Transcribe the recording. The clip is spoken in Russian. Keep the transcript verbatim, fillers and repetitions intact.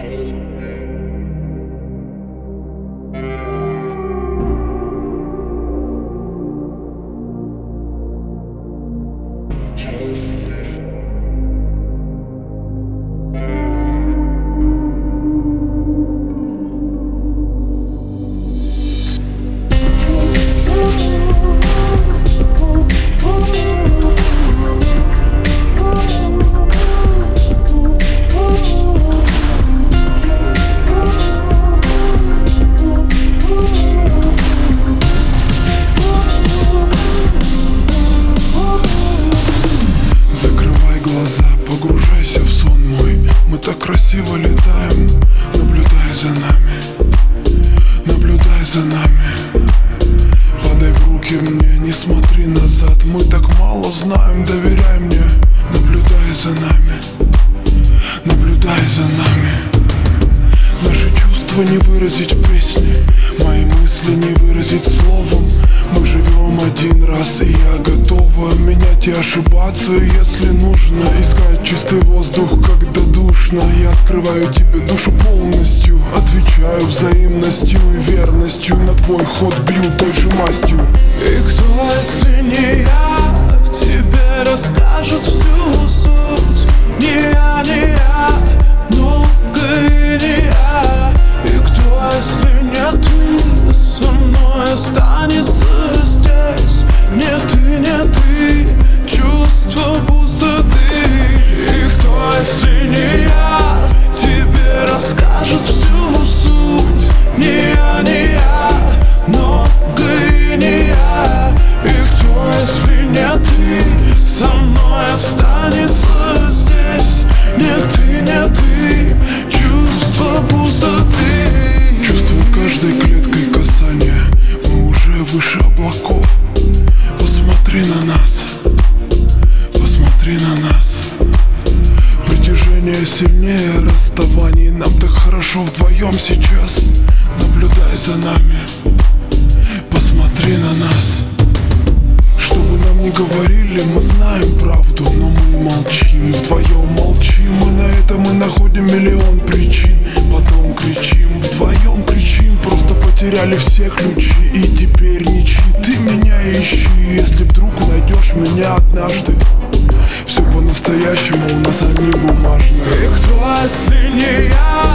Погружайся в сон мой, мы так красиво летаем. Наблюдай за нами, наблюдай за нами. Подай в руки мне, не смотри назад. Мы так мало знаем, доверяй мне. Наблюдай за нами, наблюдай за нами. Наши чувства не выразить в песне, мои мысли не выразить словом. Мы живем один раз, и я готова менять и ошибаться, если нужно. Искать чистый воздух, когда душно. Я открываю тебе душу полностью, отвечаю взаимностью и верностью. На твой ход бью той же мастью. И кто, если не я, тебе расскажет всю суть? Не я, не я, много и не я. И кто, если не ты, со мной останется здесь? Не ты, не ты, чувство пустоты. И кто, если не я, тебе расскажет всю суть? Не я, не я, много и не я. И кто, если не ты, со мной останется здесь? Не ты, не ты, чувство пустоты. Чувствую каждой клеткой касания, мы уже выше облаков. Посмотри на нас, посмотри на нас. Притяжение сильнее расставаний. Нам так хорошо вдвоем сейчас. Наблюдай за нами, посмотри на нас. Что бы нам ни говорили, мы знаем правду, но мы молчим, вдвоем молчим. И на это мы находим миллион причин. Потом кричим, вдвоем кричим. Просто потеряли все ключи и теперь ничьи. Ты меня ищи, если вдруг найдешь меня однажды. Все по-настоящему у нас они бумажные. И кто, если не я,